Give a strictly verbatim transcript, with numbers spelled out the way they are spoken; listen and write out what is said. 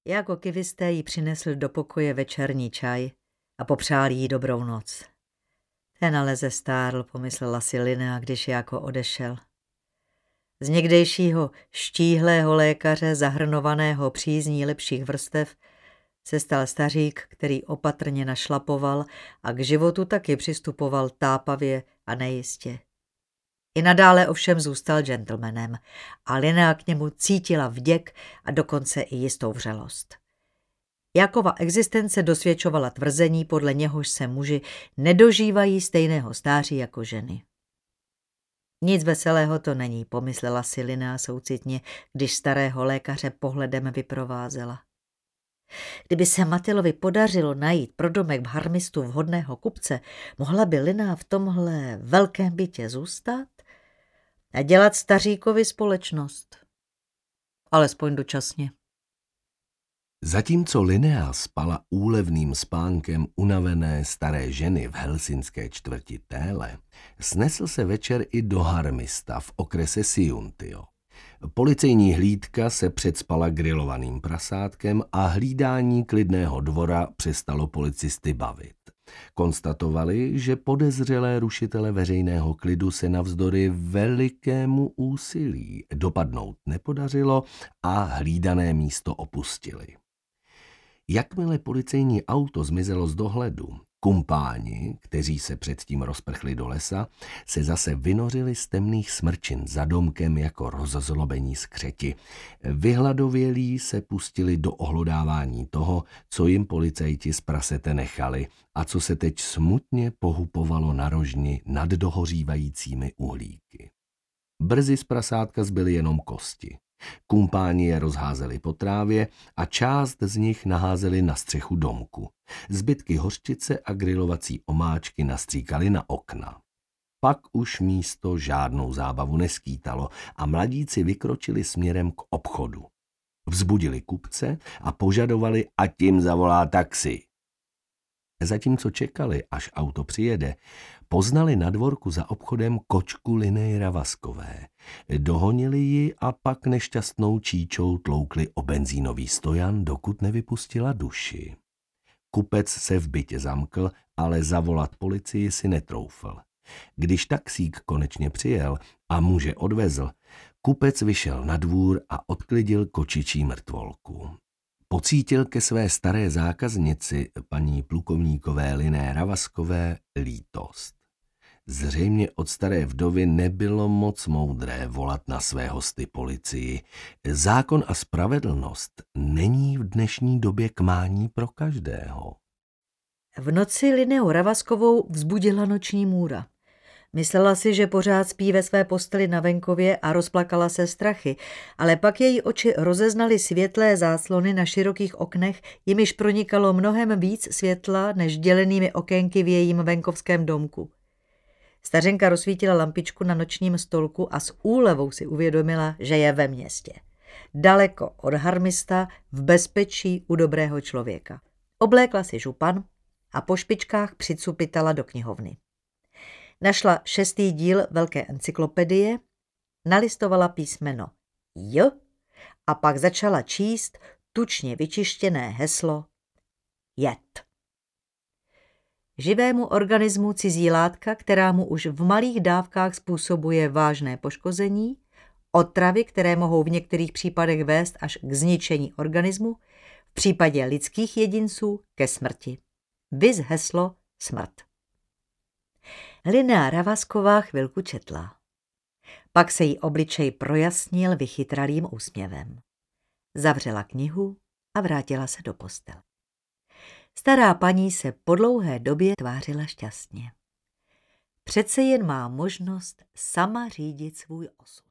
Jako kivisté jí přinesl do pokoje večerní čaj a popřál jí dobrou noc. Ten ale zestárl, pomyslela si Linnea, když jako odešel. Z někdejšího štíhlého lékaře, zahrnovaného přízní lepších vrstev, se stal stařík, který opatrně našlapoval a k životu taky přistupoval tápavě a nejistě. I nadále ovšem zůstal gentlemanem a Linnea k němu cítila vděk a dokonce i jistou vřelost. Jakova existence dosvědčovala tvrzení, podle něhož se muži nedožívají stejného stáří jako ženy. Nic veselého to není, pomyslela si Linnea soucitně, když starého lékaře pohledem vyprovázela. Kdyby se Mattilovi podařilo najít pro domek v Harmistu vhodného kupce, mohla by Linnea v tomhle velkém bytě zůstat a dělat staříkovi společnost. Alespoň dočasně. Zatímco Linnea spala úlevným spánkem unavené staré ženy v helsinské čtvrti Téle, snesl se večer i do Harmista v okrese Siuntio. Policejní hlídka se předspala grilovaným prasátkem a hlídání klidného dvora přestalo policisty bavit. Konstatovali, že podezřelé rušitele veřejného klidu se navzdory velikému úsilí dopadnout nepodařilo a hlídané místo opustili. Jakmile policejní auto zmizelo z dohledu, kumpáni, kteří se předtím rozprchli do lesa, se zase vynořili z temných smrčin za domkem jako rozzlobení skřeti. Vyhladovělí se pustili do ohlodávání toho, co jim policajti z prasete nechali a co se teď smutně pohupovalo na rožni nad dohořívajícími uhlíky. Brzy z prasátka zbyly jenom kosti. Kumpáni je rozházeli po trávě a část z nich naházeli na střechu domku. Zbytky hořčice a grilovací omáčky nastříkali na okna. Pak už místo žádnou zábavu neskýtalo a mladíci vykročili směrem k obchodu. Vzbudili kupce a požadovali, ať jim zavolá taxi. Zatímco čekali, až auto přijede, poznali na dvorku za obchodem kočku Linney Ravaskové. Dohonili ji a pak nešťastnou číčou tloukli o benzínový stojan, dokud nevypustila duši. Kupec se v bytě zamkl, ale zavolat policii si netroufl. Když taxík konečně přijel a muže odvezl, kupec vyšel na dvůr a odklidil kočičí mrtvolku. Pocítil ke své staré zákaznici, paní plukovníkové Linney Ravaskové, lítost. Zřejmě od staré vdovy nebylo moc moudré volat na své hosty policii. Zákon a spravedlnost není v dnešní době k mání pro každého. V noci Linneu Ravaskovou vzbudila noční můra. Myslela si, že pořád spí ve své posteli na venkově a rozplakala se strachy, ale pak její oči rozeznaly světlé záclony na širokých oknech, jimiž pronikalo mnohem víc světla než dělenými okénky v jejím venkovském domku. Stařenka rozsvítila lampičku na nočním stolku a s úlevou si uvědomila, že je ve městě. Daleko od Harmista, v bezpečí u dobrého člověka. Oblékla si župan a po špičkách přicupitala do knihovny. Našla šestý díl velké encyklopedie, nalistovala písmeno J a pak začala číst tučně vyčištěné heslo jed. Živému organismu cizí látka, která mu už v malých dávkách způsobuje vážné poškození, otravy, které mohou v některých případech vést až k zničení organismu, v případě lidských jedinců ke smrti. Viz heslo smrt. Linnea Ravasková chvilku četla. Pak se jí obličej projasnil vychytralým úsměvem. Zavřela knihu a vrátila se do postele. Stará paní se po dlouhé době tvářila šťastně. Přece jen má možnost sama řídit svůj osud.